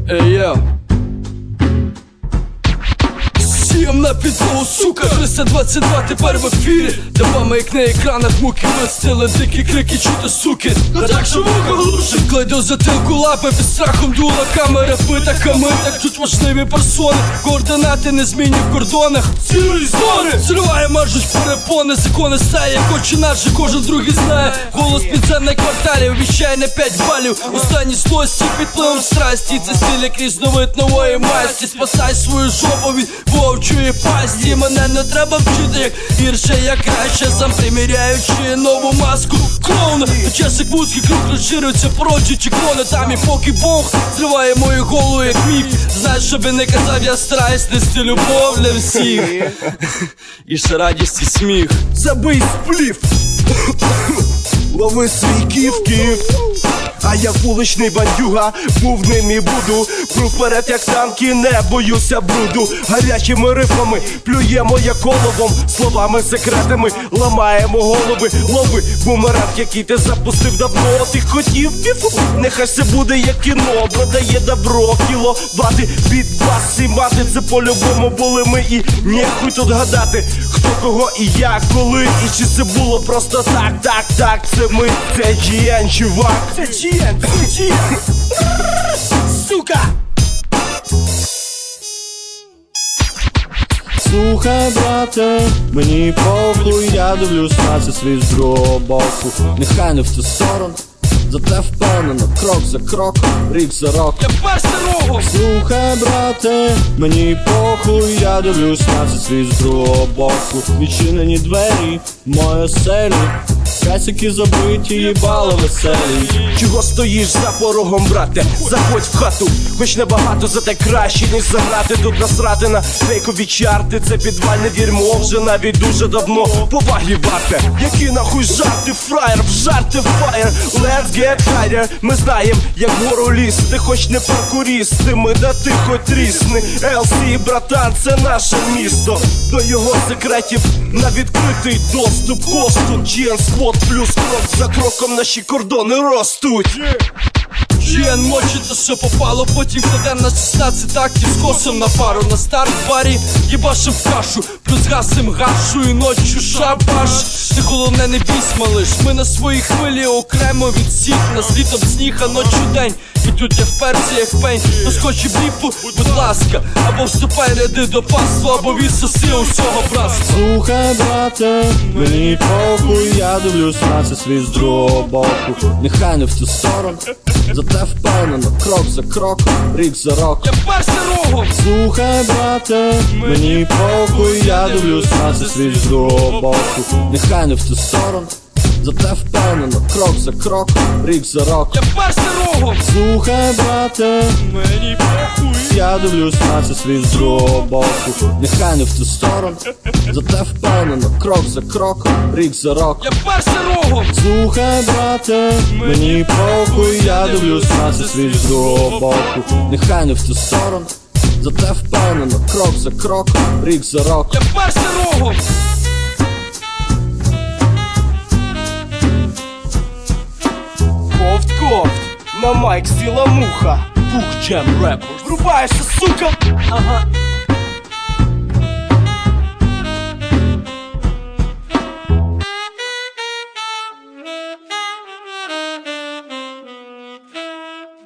Ей-йо. Сієм на підлогу, сука, 322 тепер в ефірі. Де вами, як на екранах, муки вистили, дикі крики, чути, суки. А так, що вуха глушить. Кладу затилку лапи, під страхом дула камера пита, камитах. Тут важливі персони, координати незмінні в кордонах. Цілої зони зриває, мажуть перепони. Закони стає, як очі наші, кожен другий знає. Голос підземних кварталів віщає на 5 балів. Останні злості під впливом страсті. Це стиль, як різновид нової масті. Спасай свою жопу від вовчої пасті. Мене не треба вчити, як гірше, як краще. Сам приміряючи нову маску клоуна. Та час як вузький круг розширюється, породжуючи клони. Там і поки Бог зриває мою голову, як міф. Знаєш, що би не казав, я стараюсь нести любов для всіх. І ще радість і сміх. Забий сплів, лови свій кіф-кіф. А я вуличний бандюга, був ним і буду. Пру вперед, як танки, не боюся бруду. Гарячими рифами плюємо, як оловом. Словами, секретами ламаємо голови. Лови бумеранг, який ти запустив давно. Ти хотів фіфу, нехай все буде як кіно. Продає добро, кіло вати, під бас і мати. Це по-любому були ми і нехуй тут гадати, хто кого і як, коли. І чи це було просто так, це ми, це GN, чувак. Це GN, сука! Слухай, брате, мені похуй, я дивлюсь на це світ з другого боку. Нехай не в цю сторону, зате впевнено, крок за кроком, рік за роком. Я перся рогом! Слухай, брате, мені похуй, я дивлюсь на це світ з другого боку. Відчинені двері в мою оселю, касики забиті, їбало веселі. Чого стоїш за порогом, брате? Заходь в хату, хоч небагато, зате краще, ніж заграти. Тут насрати на фейкові чарти. Це підвальне дерьмо вже навіть дуже давно. Поваги варте, які нахуй жарти, фраєр, в жарти фаєр. Let's get higher, ми знаєм, як вгору лізти. Хоч не паркурісти, ми да ти хоч трісни. LC, братан, це наше місто. До його секретів на відкритий доступ. Косту, GN Squad плюс крок за кроком наші кордони ростуть. GN мочить то, що попало, потім кладем на 16 тактів з косом на пару. На старт в барі їбашим в кашу, плюс гасим гашу і ночью шабаш. Ти головне не бійсь, малиш, ми на своїй хвилі окремо від всіх. Нас літом сніг, а ночью день. І тут я вперся, як пень. Ну скочі бліпу, будь ласка, або вступай ряди до паства, або відсоси усього братства. Слухай, брате, мені похуй, я дивлюсь на це світ з другого боку. Нехай не в цю сторону, зате впевнено, крок за кроком, рік за роком. Я перся рогом! Слухай, брате, мені похуй, я дивлюсь на це світ з другого боку. Нехай не в цю сторону, зате впевнено, крок за кроком, рік за роком. Я перся рогом! Слухай, брате, мені похуй, я дивлюсь на це світ з другого боку. Нехай не в цю сторону, зате впевнено, крок за кроком, рік за роком. Я перся рогом! Слухай, брате, мені похуй, я дивлюсь на це світ з другого боку. Нехай не в цю сторону, зате впевнено, крок за кроком, рік за роком. Я перся рогом! Кофт, на майк сіла муха. Пух, джем, репер. Врубаєшся, сука! Ага.